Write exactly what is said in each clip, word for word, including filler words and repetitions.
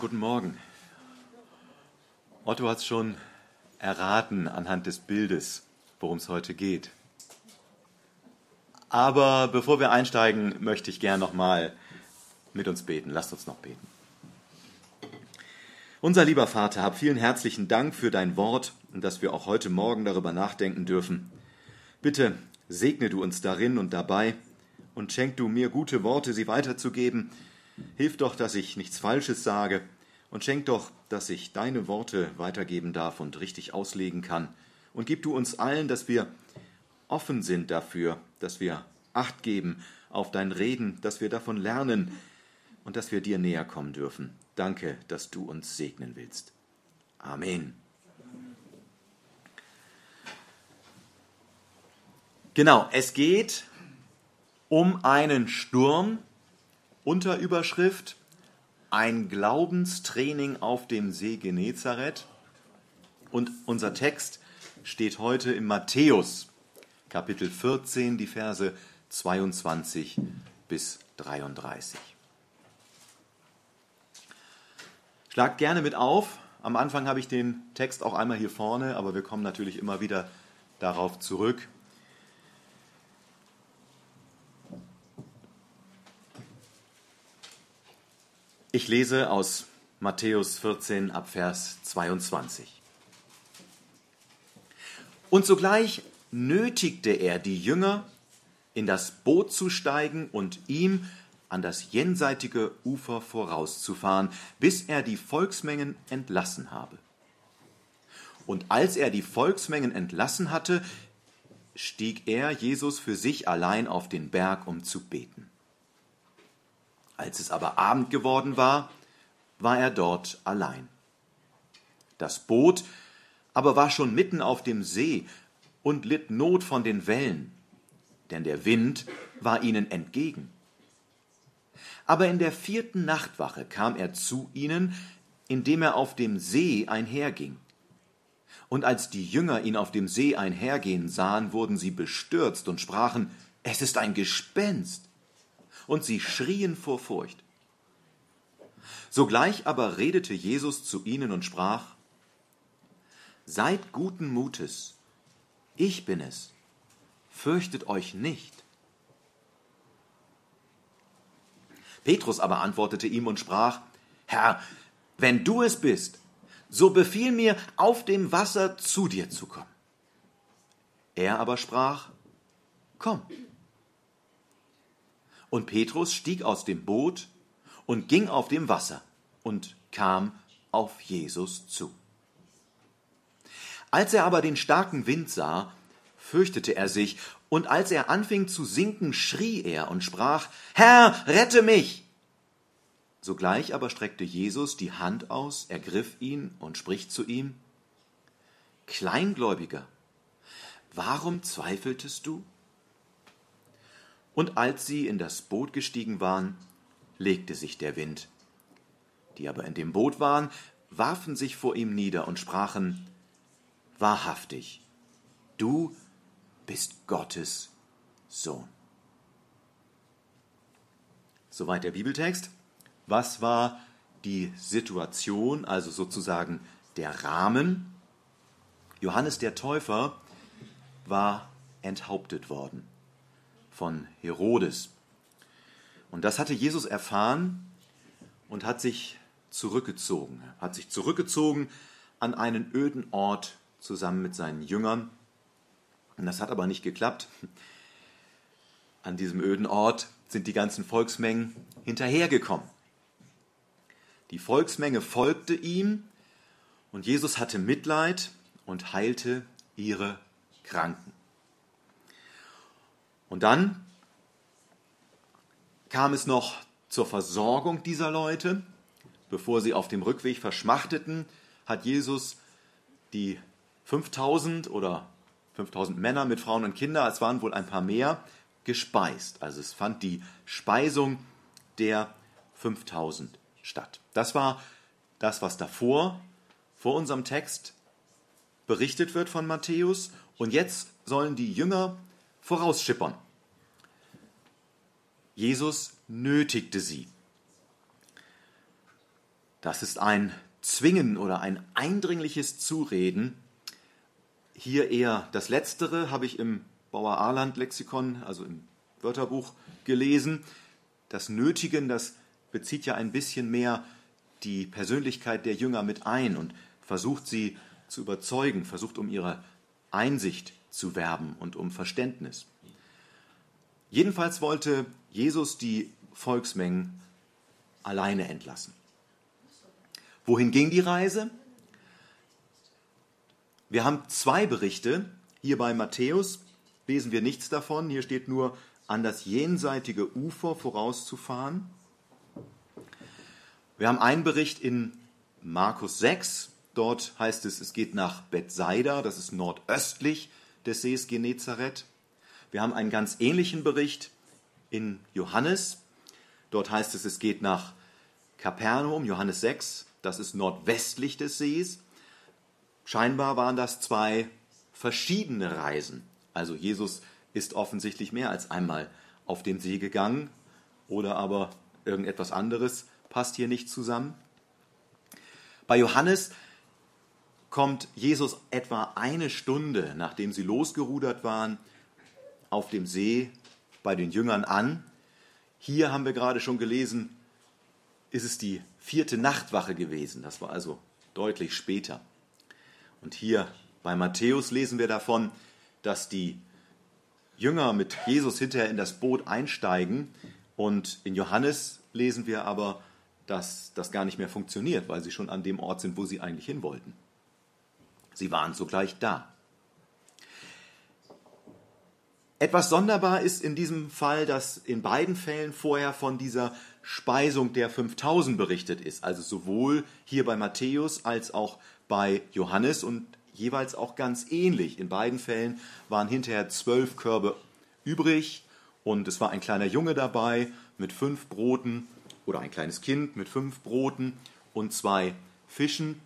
Guten Morgen. Otto hat es schon erraten anhand des Bildes, worum es heute geht. Aber bevor wir einsteigen, möchte ich gern noch mal mit uns beten. Lasst uns noch beten. Unser lieber Vater, hab vielen herzlichen Dank für dein Wort und dass wir auch heute Morgen darüber nachdenken dürfen. Bitte segne du uns darin und dabei und schenk du mir gute Worte, sie weiterzugeben. Hilf doch, dass ich nichts Falsches sage und schenk doch, dass ich deine Worte weitergeben darf und richtig auslegen kann. Und gib du uns allen, dass wir offen sind dafür, dass wir Acht geben auf dein Reden, dass wir davon lernen und dass wir dir näher kommen dürfen. Danke, dass du uns segnen willst. Amen. Genau, es geht um einen Sturm, Unterüberschrift, ein Glaubenstraining auf dem See Genezareth. Und unser Text steht heute in Matthäus, Kapitel vierzehn, die Verse zweiundzwanzig bis dreiunddreißig. Schlagt gerne mit auf. Am Anfang habe ich den Text auch einmal hier vorne, aber wir kommen natürlich immer wieder darauf zurück. Ich lese aus Matthäus vierzehn ab Vers zweiundzwanzig. Und sogleich nötigte er die Jünger, in das Boot zu steigen und ihm an das jenseitige Ufer vorauszufahren, bis er die Volksmengen entlassen habe. Und als er die Volksmengen entlassen hatte, stieg er, Jesus, für sich allein auf den Berg, um zu beten. Als es aber Abend geworden war, war er dort allein. Das Boot aber war schon mitten auf dem See und litt Not von den Wellen, denn der Wind war ihnen entgegen. Aber in der vierten Nachtwache kam er zu ihnen, indem er auf dem See einherging. Und als die Jünger ihn auf dem See einhergehen sahen, wurden sie bestürzt und sprachen: Es ist ein Gespenst. Und sie schrien vor Furcht. Sogleich aber redete Jesus zu ihnen und sprach: Seid guten Mutes, ich bin es, fürchtet euch nicht. Petrus aber antwortete ihm und sprach: Herr, wenn du es bist, so befiehl mir, auf dem Wasser zu dir zu kommen. Er aber sprach: Komm. Und Petrus stieg aus dem Boot und ging auf dem Wasser und kam auf Jesus zu. Als er aber den starken Wind sah, fürchtete er sich, und als er anfing zu sinken, schrie er und sprach: Herr, rette mich! Sogleich aber streckte Jesus die Hand aus, ergriff ihn und spricht zu ihm: Kleingläubiger, warum zweifeltest du? Und als sie in das Boot gestiegen waren, legte sich der Wind. Die aber in dem Boot waren, warfen sich vor ihm nieder und sprachen: Wahrhaftig, du bist Gottes Sohn. Soweit der Bibeltext. Was war die Situation, also sozusagen der Rahmen? Johannes der Täufer war enthauptet worden von Herodes. Und das hatte Jesus erfahren und hat sich zurückgezogen. Hat sich zurückgezogen an einen öden Ort zusammen mit seinen Jüngern. Und das hat aber nicht geklappt. An diesem öden Ort sind die ganzen Volksmengen hinterhergekommen. Die Volksmenge folgte ihm und Jesus hatte Mitleid und heilte ihre Kranken. Und dann kam es noch zur Versorgung dieser Leute. Bevor sie auf dem Rückweg verschmachteten, hat Jesus die fünftausend oder fünftausend Männer mit Frauen und Kindern, es waren wohl ein paar mehr, gespeist. Also es fand die Speisung der fünftausend statt. Das war das, was davor, vor unserem Text, berichtet wird von Matthäus. Und jetzt sollen die Jünger vorausschippern. Jesus nötigte sie. Das ist ein Zwingen oder ein eindringliches Zureden. Hier eher das Letztere, habe ich im Bauer-Arland-Lexikon, also im Wörterbuch, gelesen. Das Nötigen, das bezieht ja ein bisschen mehr die Persönlichkeit der Jünger mit ein und versucht sie zu überzeugen, versucht um ihre Einsicht zu werben und um Verständnis. Jedenfalls wollte Jesus die Volksmengen alleine entlassen. Wohin ging die Reise? Wir haben zwei Berichte. Hier bei Matthäus lesen wir nichts davon. Hier steht nur, an das jenseitige Ufer vorauszufahren. Wir haben einen Bericht in Markus sechs. Dort heißt es, es geht nach Bethsaida, das ist nordöstlich des Sees Genezareth. Wir haben einen ganz ähnlichen Bericht in Johannes. Dort heißt es, es geht nach Kapernaum, Johannes sechs, das ist nordwestlich des Sees. Scheinbar waren das zwei verschiedene Reisen. Also Jesus ist offensichtlich mehr als einmal auf den See gegangen oder aber irgendetwas anderes passt hier nicht zusammen. Bei Johannes kommt Jesus etwa eine Stunde, nachdem sie losgerudert waren, auf dem See bei den Jüngern an. Hier haben wir gerade schon gelesen, ist es die vierte Nachtwache gewesen. Das war also deutlich später. Und hier bei Matthäus lesen wir davon, dass die Jünger mit Jesus hinterher in das Boot einsteigen. Und in Johannes lesen wir aber, dass das gar nicht mehr funktioniert, weil sie schon an dem Ort sind, wo sie eigentlich hin wollten. Sie waren sogleich da. Etwas sonderbar ist in diesem Fall, dass in beiden Fällen vorher von dieser Speisung der fünftausend berichtet ist. Also sowohl hier bei Matthäus als auch bei Johannes und jeweils auch ganz ähnlich. In beiden Fällen waren hinterher zwölf Körbe übrig und es war ein kleiner Junge dabei mit fünf Broten oder ein kleines Kind mit fünf Broten und zwei Fischen.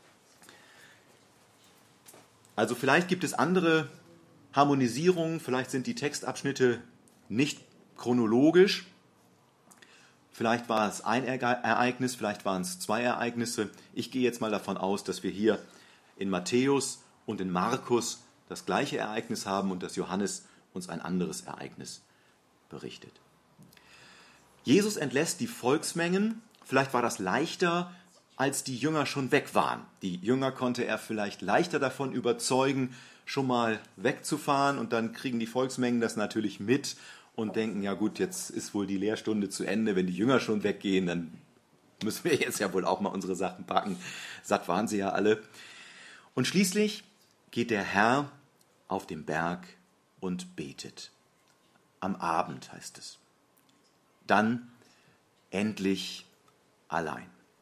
Also vielleicht gibt es andere Harmonisierungen, vielleicht sind die Textabschnitte nicht chronologisch, vielleicht war es ein Ereignis, vielleicht waren es zwei Ereignisse. Ich gehe jetzt mal davon aus, dass wir hier in Matthäus und in Markus das gleiche Ereignis haben und dass Johannes uns ein anderes Ereignis berichtet. Jesus entlässt die Volksmengen, vielleicht war das leichter, als die Jünger schon weg waren. Die Jünger konnte er vielleicht leichter davon überzeugen, schon mal wegzufahren und dann kriegen die Volksmengen das natürlich mit und denken, ja gut, jetzt ist wohl die Lehrstunde zu Ende, wenn die Jünger schon weggehen, dann müssen wir jetzt ja wohl auch mal unsere Sachen packen. Satt waren sie ja alle. Und schließlich geht der Herr auf den Berg und betet. Am Abend heißt es. Dann endlich allein.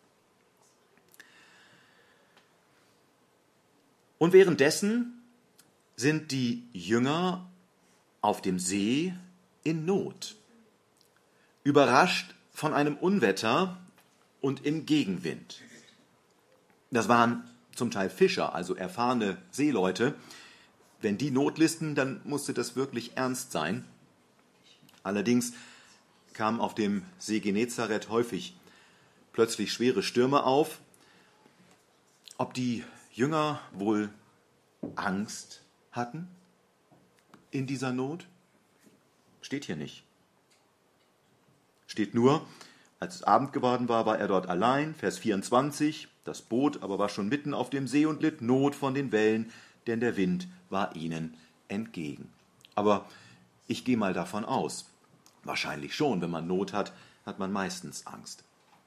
Und währenddessen sind die Jünger auf dem See in Not, überrascht von einem Unwetter und im Gegenwind. Das waren zum Teil Fischer, also erfahrene Seeleute. Wenn die Notlisten, dann musste das wirklich ernst sein. Allerdings kamen auf dem See Genezareth häufig plötzlich schwere Stürme auf. Ob die Jünger wohl Angst hatten in dieser Not? Steht hier nicht. Steht nur, als es Abend geworden war, war er dort allein, Vers vierundzwanzig, das Boot aber war schon mitten auf dem See und litt Not von den Wellen, denn der Wind war ihnen entgegen. Aber ich gehe mal davon aus, wahrscheinlich schon, wenn man Not hat, hat man meistens Angst.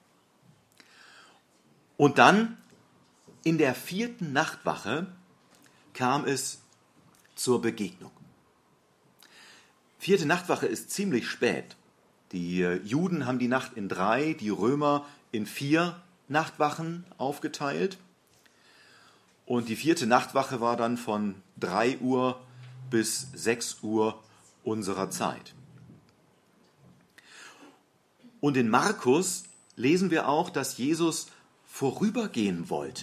Und dann, in der vierten Nachtwache, kam es zur Begegnung. Vierte Nachtwache ist ziemlich spät. Die Juden haben die Nacht in drei, die Römer in vier Nachtwachen aufgeteilt. Und die vierte Nachtwache war dann von drei Uhr bis sechs Uhr unserer Zeit. Und in Markus lesen wir auch, dass Jesus vorübergehen wollte.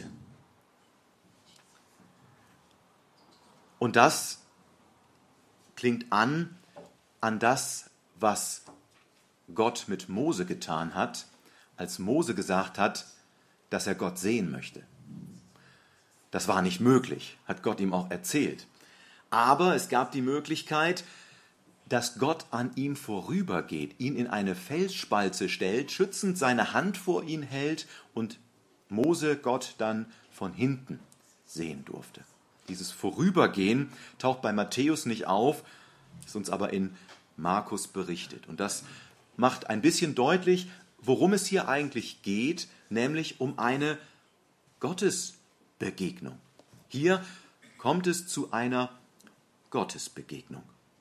Und das klingt an an das, was Gott mit Mose getan hat, als Mose gesagt hat, dass er Gott sehen möchte. Das war nicht möglich, hat Gott ihm auch erzählt. Aber es gab die Möglichkeit, dass Gott an ihm vorübergeht, ihn in eine Felsspalte stellt, schützend seine Hand vor ihn hält und Mose Gott dann von hinten sehen durfte. Dieses Vorübergehen taucht bei Matthäus nicht auf, ist uns aber in Markus berichtet. Und das macht ein bisschen deutlich, worum es hier eigentlich geht, nämlich um eine Gottesbegegnung. Hier kommt es zu einer Gottesbegegnung.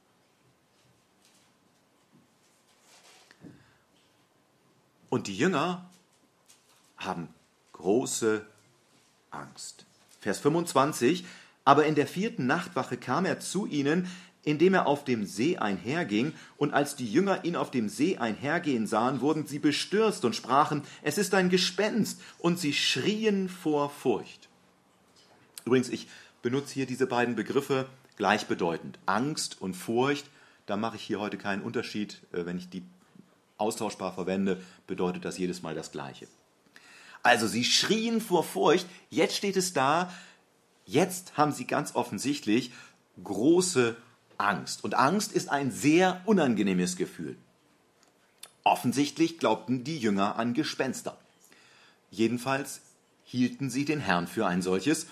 Und die Jünger haben große Angst. Vers fünfundzwanzig, aber in der vierten Nachtwache kam er zu ihnen, indem er auf dem See einherging, und als die Jünger ihn auf dem See einhergehen sahen, wurden sie bestürzt und sprachen, es ist ein Gespenst, und sie schrien vor Furcht. Übrigens, ich benutze hier diese beiden Begriffe gleichbedeutend. Angst und Furcht, da mache ich hier heute keinen Unterschied, wenn ich die austauschbar verwende, bedeutet das jedes Mal das Gleiche. Also sie schrien vor Furcht, jetzt steht es da, jetzt haben sie ganz offensichtlich große Angst. Und Angst ist ein sehr unangenehmes Gefühl. Offensichtlich glaubten die Jünger an Gespenster. Jedenfalls hielten sie den Herrn für ein solches.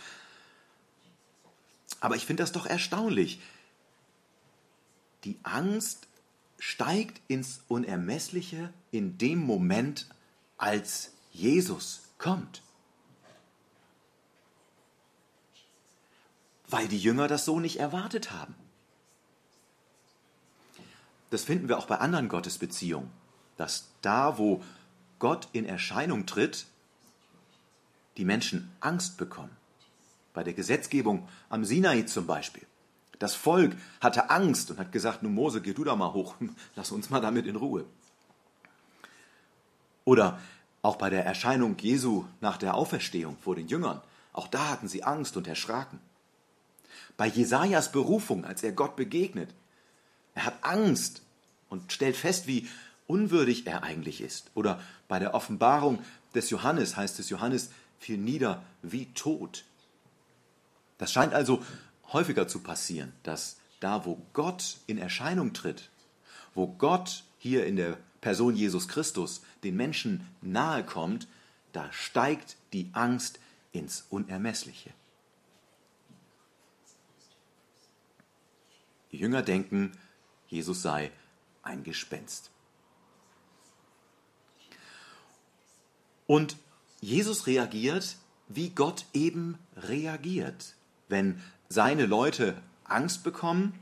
Aber ich finde das doch erstaunlich. Die Angst steigt ins Unermessliche in dem Moment, als Jesus kommt. Weil die Jünger das so nicht erwartet haben. Das finden wir auch bei anderen Gottesbeziehungen, dass da, wo Gott in Erscheinung tritt, die Menschen Angst bekommen. Bei der Gesetzgebung am Sinai zum Beispiel. Das Volk hatte Angst und hat gesagt, nun Mose, geh du da mal hoch, lass uns mal damit in Ruhe. Oder auch bei der Erscheinung Jesu nach der Auferstehung vor den Jüngern, auch da hatten sie Angst und erschraken. Bei Jesajas Berufung, als er Gott begegnet, er hat Angst und stellt fest, wie unwürdig er eigentlich ist. Oder bei der Offenbarung des Johannes heißt es, Johannes fiel nieder wie tot. Das scheint also häufiger zu passieren, dass da, wo Gott in Erscheinung tritt, wo Gott hier in der Person Jesus Christus den Menschen nahe kommt, da steigt die Angst ins Unermessliche. Die Jünger denken, Jesus sei ein Gespenst. Und Jesus reagiert, wie Gott eben reagiert, wenn seine Leute Angst bekommen.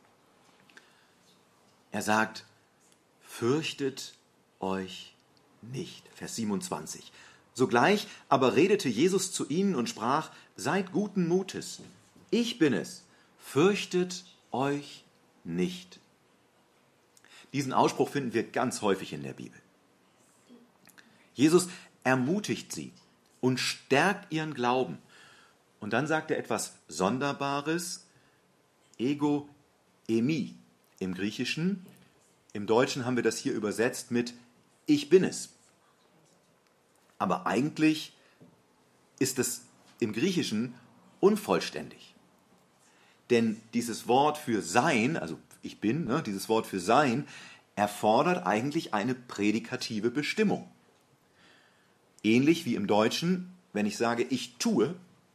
Er sagt, fürchtet euch nicht. Vers siebenundzwanzig. Sogleich aber redete Jesus zu ihnen und sprach, seid guten Mutes, ich bin es, fürchtet euch nicht. Diesen Ausspruch finden wir ganz häufig in der Bibel. Jesus ermutigt sie und stärkt ihren Glauben. Und dann sagt er etwas Sonderbares, ego emi im Griechischen. Im Deutschen haben wir das hier übersetzt mit ich bin es. Aber eigentlich ist es im Griechischen unvollständig. Denn dieses Wort für sein, also ich bin, ne, dieses Wort für sein, erfordert eigentlich eine prädikative Bestimmung. Ähnlich wie im Deutschen, wenn ich sage, ich tue,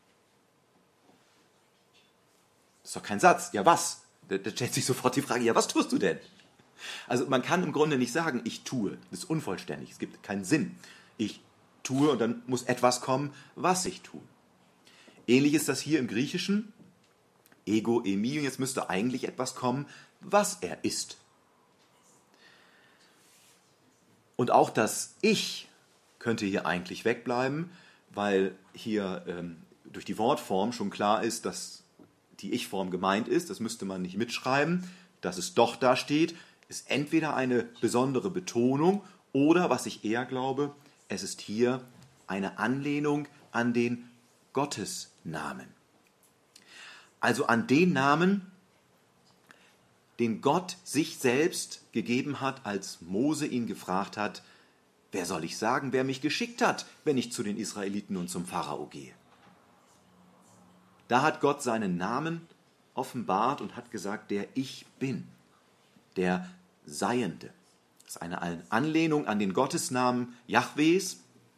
das ist doch kein Satz. Ja, was? Da, da stellt sich sofort die Frage, ja, was tust du denn? Also man kann im Grunde nicht sagen, ich tue. Das ist unvollständig. Es gibt keinen Sinn. Ich tue und dann muss etwas kommen, was ich tue. Ähnlich ist das hier im Griechischen. Ego, emi, und jetzt müsste eigentlich etwas kommen, was er ist. Und auch das Ich könnte hier eigentlich wegbleiben, weil hier ähm, durch die Wortform schon klar ist, dass die Ich-Form gemeint ist. Das müsste man nicht mitschreiben. Dass es doch da steht, ist entweder eine besondere Betonung oder, was ich eher glaube, es ist hier eine Anlehnung an den Gottesnamen. Also an den Namen, den Gott sich selbst gegeben hat, als Mose ihn gefragt hat, wer soll ich sagen, wer mich geschickt hat, wenn ich zu den Israeliten und zum Pharao gehe? Da hat Gott seinen Namen offenbart und hat gesagt, der Ich Bin, der Seiende. Das ist eine Anlehnung an den Gottesnamen Jahwes.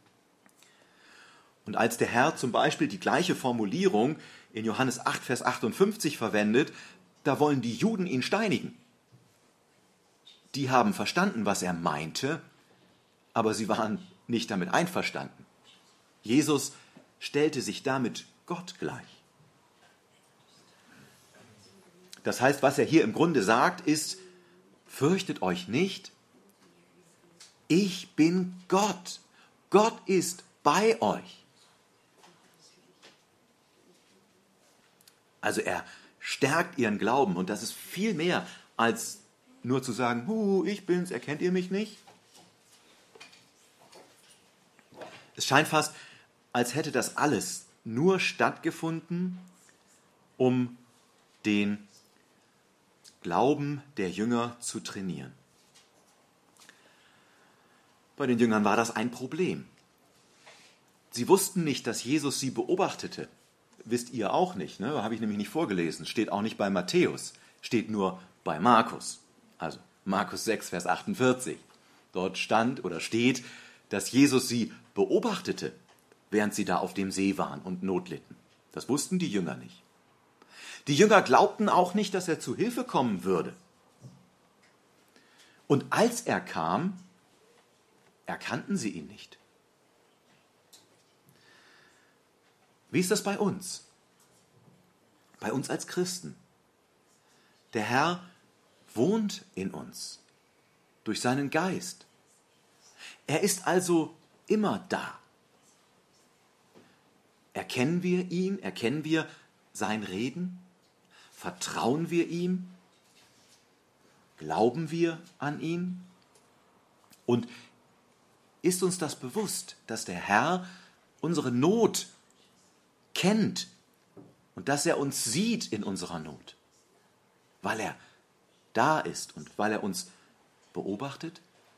Und als der Herr zum Beispiel die gleiche Formulierung in Johannes acht, Vers achtundfünfzig verwendet, da wollen die Juden ihn steinigen. Die haben verstanden, was er meinte, aber sie waren nicht damit einverstanden. Jesus stellte sich damit Gott gleich. Das heißt, was er hier im Grunde sagt, ist, fürchtet euch nicht, ich bin Gott. Gott ist bei euch. Also er stärkt ihren Glauben und das ist viel mehr als nur zu sagen, Hu, ich bin's, erkennt ihr mich nicht? Es scheint fast, als hätte das alles nur stattgefunden, um den Glauben der Jünger zu trainieren. Bei den Jüngern war das ein Problem. Sie wussten nicht, dass Jesus sie beobachtete. Wisst ihr auch nicht, ne? Habe ich nämlich nicht vorgelesen. Steht auch nicht bei Matthäus, steht nur bei Markus. Also Markus sechs, Vers achtundvierzig. Dort stand oder steht, dass Jesus sie beobachtete, während sie da auf dem See waren und Not litten. Das wussten die Jünger nicht. Die Jünger glaubten auch nicht, dass er zu Hilfe kommen würde. Und als er kam, erkannten sie ihn nicht. Wie ist das bei uns? Bei uns als Christen. Der Herr wohnt in uns durch seinen Geist. Er ist also immer da. Erkennen wir ihn? Erkennen wir sein Reden? Vertrauen wir ihm? Glauben wir an ihn? Und ist uns das bewusst, dass der Herr unsere Not kennt und dass er uns sieht in unserer Not, weil er da ist und weil er uns beobachtet?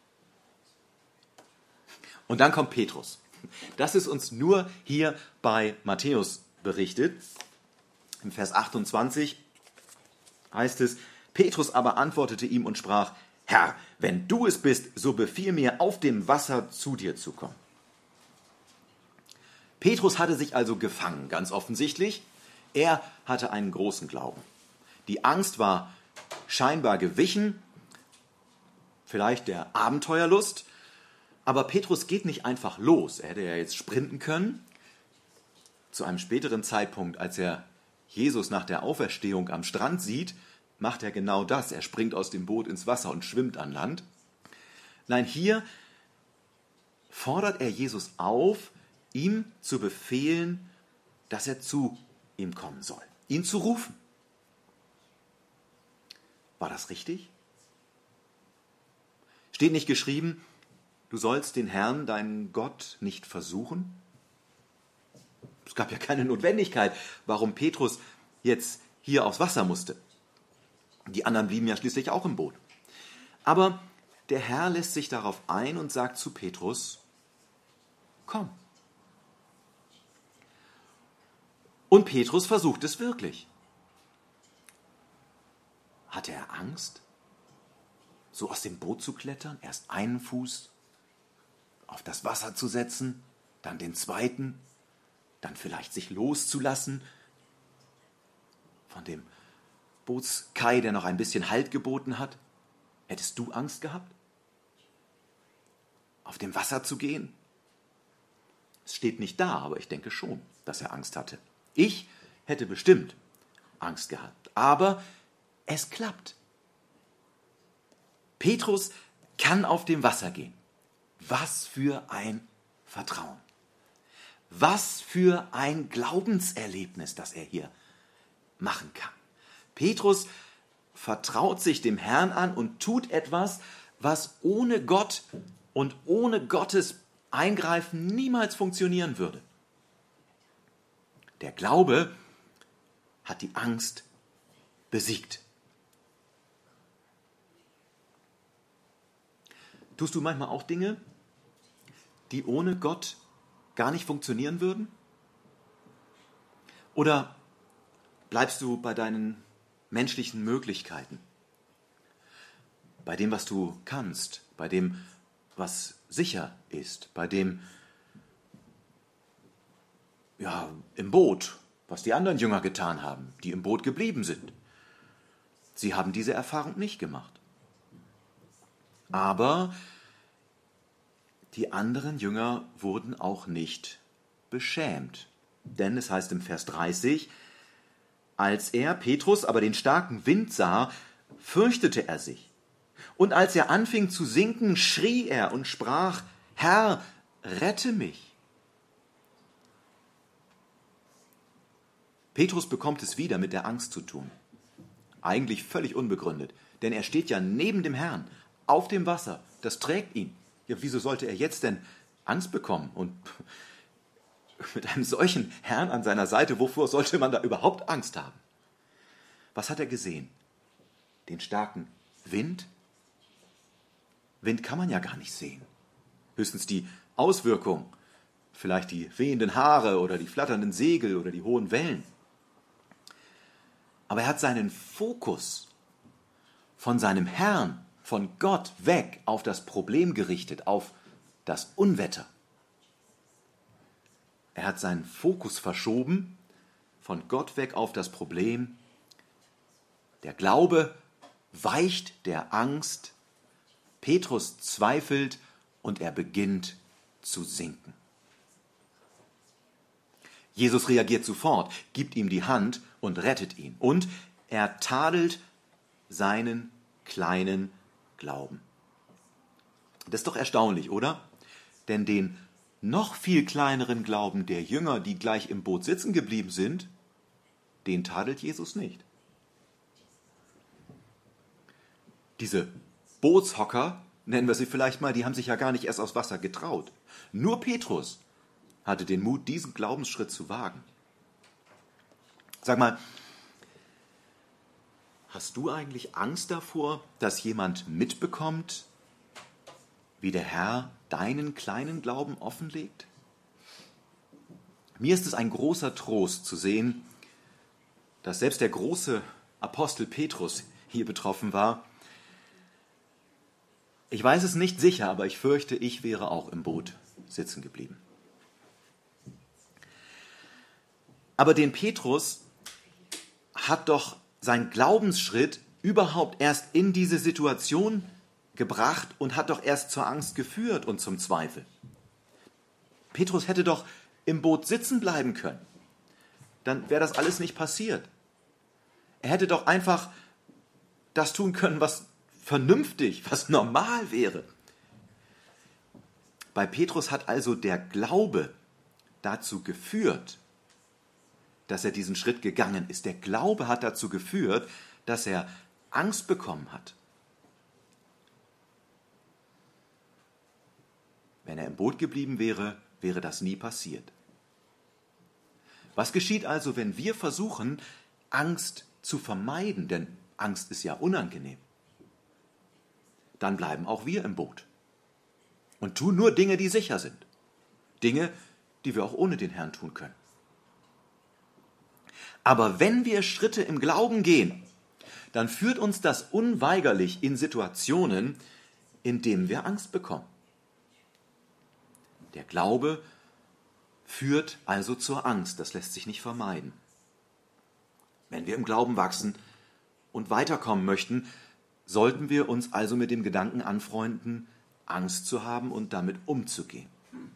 Und dann kommt Petrus. Das ist uns nur hier bei Matthäus berichtet. Im Vers achtundzwanzig heißt es, Petrus aber antwortete ihm und sprach, Herr, wenn du es bist, so befiehl mir, auf dem Wasser zu dir zu kommen. Petrus hatte sich also gefangen, ganz offensichtlich. Er hatte einen großen Glauben. Die Angst war scheinbar gewichen, vielleicht der Abenteuerlust, aber Petrus geht nicht einfach los. Er hätte ja jetzt sprinten können. Zu einem späteren Zeitpunkt, als er Jesus nach der Auferstehung am Strand sieht, macht er genau das. Er springt aus dem Boot ins Wasser und schwimmt an Land. Nein, hier fordert er Jesus auf, ihm zu befehlen, dass er zu ihm kommen soll, ihn zu rufen. War das richtig? Steht nicht geschrieben, du sollst den Herrn, deinen Gott, nicht versuchen? Es gab ja keine Notwendigkeit, warum Petrus jetzt hier aufs Wasser musste. Die anderen blieben ja schließlich auch im Boot. Aber der Herr lässt sich darauf ein und sagt zu Petrus, komm. Und Petrus versucht es wirklich. Hatte er Angst, so aus dem Boot zu klettern, erst einen Fuß auf das Wasser zu setzen, dann den zweiten, dann vielleicht sich loszulassen von dem Bootskai, der noch ein bisschen Halt geboten hat? Hättest du Angst gehabt, auf dem Wasser zu gehen? Es steht nicht da, aber ich denke schon, dass er Angst hatte. Ich hätte bestimmt Angst gehabt, aber es klappt. Petrus kann auf dem Wasser gehen. Was für ein Vertrauen. Was für ein Glaubenserlebnis, das er hier machen kann. Petrus vertraut sich dem Herrn an und tut etwas, was ohne Gott und ohne Gottes Eingreifen niemals funktionieren würde. Der Glaube hat die Angst besiegt. Tust du manchmal auch Dinge, die ohne Gott gar nicht funktionieren würden? Oder bleibst du bei deinen menschlichen Möglichkeiten? Bei dem, was du kannst, bei dem, was sicher ist, bei dem, ja, im Boot, was die anderen Jünger getan haben, die im Boot geblieben sind. Sie haben diese Erfahrung nicht gemacht. Aber die anderen Jünger wurden auch nicht beschämt. Denn es heißt im Vers dreißig, als er, Petrus, aber den starken Wind sah, fürchtete er sich. Und als er anfing zu sinken, schrie er und sprach, Herr, rette mich. Petrus bekommt es wieder mit der Angst zu tun. Eigentlich völlig unbegründet, denn er steht ja neben dem Herrn, auf dem Wasser, das trägt ihn. Ja, wieso sollte er jetzt denn Angst bekommen? Und mit einem solchen Herrn an seiner Seite, wovor sollte man da überhaupt Angst haben? Was hat er gesehen? Den starken Wind? Wind kann man ja gar nicht sehen. Höchstens die Auswirkung, vielleicht die wehenden Haare oder die flatternden Segel oder die hohen Wellen. Aber er hat seinen Fokus von seinem Herrn, von Gott weg auf das Problem gerichtet, auf das Unwetter. Er hat seinen Fokus verschoben von Gott weg auf das Problem. Der Glaube weicht der Angst. Petrus zweifelt und er beginnt zu sinken. Jesus reagiert sofort, gibt ihm die Hand und rettet ihn. Und er tadelt seinen kleinen Glauben. Das ist doch erstaunlich, oder? Denn den noch viel kleineren Glauben der Jünger, die gleich im Boot sitzen geblieben sind, den tadelt Jesus nicht. Diese Bootshocker, nennen wir sie vielleicht mal, die haben sich ja gar nicht erst aufs Wasser getraut. Nur Petrus hatte den Mut, diesen Glaubensschritt zu wagen. Sag mal, hast du eigentlich Angst davor, dass jemand mitbekommt, wie der Herr deinen kleinen Glauben offenlegt? Mir ist es ein großer Trost zu sehen, dass selbst der große Apostel Petrus hier betroffen war. Ich weiß es nicht sicher, aber ich fürchte, ich wäre auch im Boot sitzen geblieben. Aber den Petrus hat doch sein Glaubensschritt überhaupt erst in diese Situation gebracht und hat doch erst zur Angst geführt und zum Zweifel. Petrus hätte doch im Boot sitzen bleiben können. Dann wäre das alles nicht passiert. Er hätte doch einfach das tun können, was vernünftig, was normal wäre. Bei Petrus hat also der Glaube dazu geführt, dass er diesen Schritt gegangen ist. Der Glaube hat dazu geführt, dass er Angst bekommen hat. Wenn er im Boot geblieben wäre, wäre das nie passiert. Was geschieht also, wenn wir versuchen, Angst zu vermeiden? Denn Angst ist ja unangenehm. Dann bleiben auch wir im Boot und tun nur Dinge, die sicher sind. Dinge, die wir auch ohne den Herrn tun können. Aber wenn wir Schritte im Glauben gehen, dann führt uns das unweigerlich in Situationen, in denen wir Angst bekommen. Der Glaube führt also zur Angst, das lässt sich nicht vermeiden. Wenn wir im Glauben wachsen und weiterkommen möchten, sollten wir uns also mit dem Gedanken anfreunden, Angst zu haben und damit umzugehen.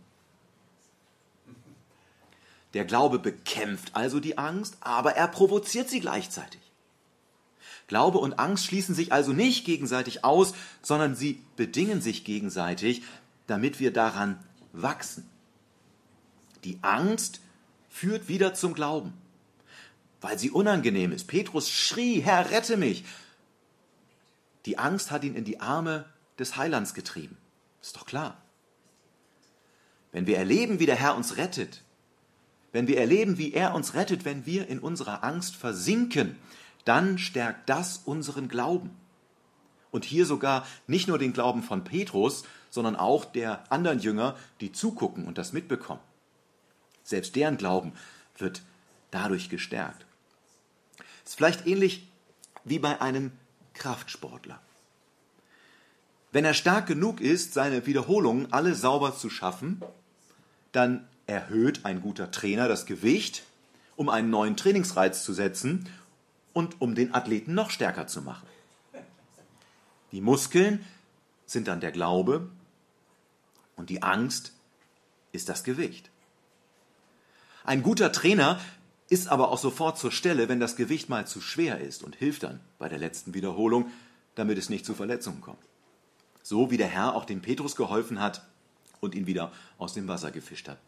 Der Glaube bekämpft also die Angst, aber er provoziert sie gleichzeitig. Glaube und Angst schließen sich also nicht gegenseitig aus, sondern sie bedingen sich gegenseitig, damit wir daran wachsen. Die Angst führt wieder zum Glauben, weil sie unangenehm ist. Petrus schrie, Herr, rette mich. Die Angst hat ihn in die Arme des Heilands getrieben. Ist doch klar. Wenn wir erleben, wie der Herr uns rettet, wenn wir erleben, wie er uns rettet, wenn wir in unserer Angst versinken, dann stärkt das unseren Glauben. Und hier sogar nicht nur den Glauben von Petrus, sondern auch der anderen Jünger, die zugucken und das mitbekommen. Selbst deren Glauben wird dadurch gestärkt. Es ist vielleicht ähnlich wie bei einem Kraftsportler. Wenn er stark genug ist, seine Wiederholungen alle sauber zu schaffen, dann erhöht ein guter Trainer das Gewicht, um einen neuen Trainingsreiz zu setzen und um den Athleten noch stärker zu machen. Die Muskeln sind dann der Glaube und die Angst ist das Gewicht. Ein guter Trainer ist aber auch sofort zur Stelle, wenn das Gewicht mal zu schwer ist und hilft dann bei der letzten Wiederholung, damit es nicht zu Verletzungen kommt. So wie der Herr auch dem Petrus geholfen hat und ihn wieder aus dem Wasser gefischt hat.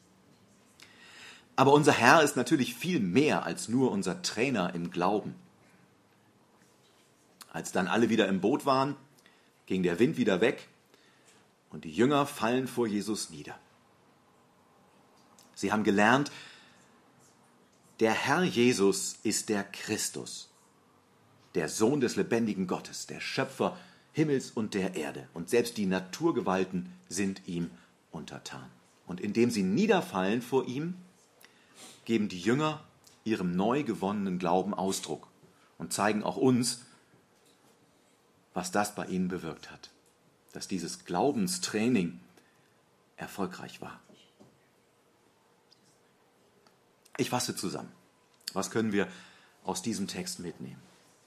Aber unser Herr ist natürlich viel mehr als nur unser Trainer im Glauben. Als dann alle wieder im Boot waren, ging der Wind wieder weg und die Jünger fallen vor Jesus nieder. Sie haben gelernt, der Herr Jesus ist der Christus, der Sohn des lebendigen Gottes, der Schöpfer Himmels und der Erde. Und selbst die Naturgewalten sind ihm untertan. Und indem sie niederfallen vor ihm, geben die Jünger ihrem neu gewonnenen Glauben Ausdruck und zeigen auch uns, was das bei ihnen bewirkt hat, dass dieses Glaubenstraining erfolgreich war. Ich fasse zusammen. Was können wir aus diesem Text mitnehmen?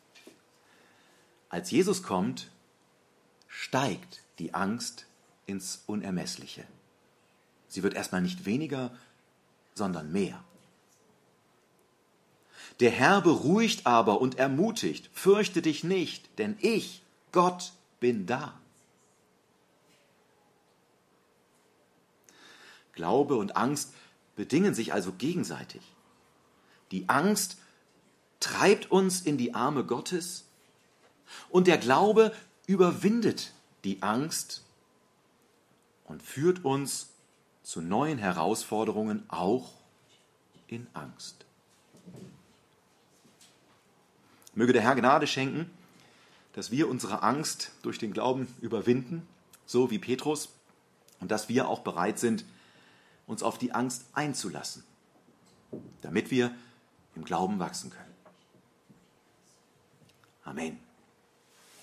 Als Jesus kommt, steigt die Angst ins Unermessliche. Sie wird erstmal nicht weniger, sondern mehr. Der Herr beruhigt aber und ermutigt, fürchte dich nicht, denn ich, Gott, bin da. Glaube und Angst bedingen sich also gegenseitig. Die Angst treibt uns in die Arme Gottes und der Glaube überwindet die Angst und führt uns zu neuen Herausforderungen, auch in Angst. Möge der Herr Gnade schenken, dass wir unsere Angst durch den Glauben überwinden, so wie Petrus, und dass wir auch bereit sind, uns auf die Angst einzulassen, damit wir im Glauben wachsen können. Amen.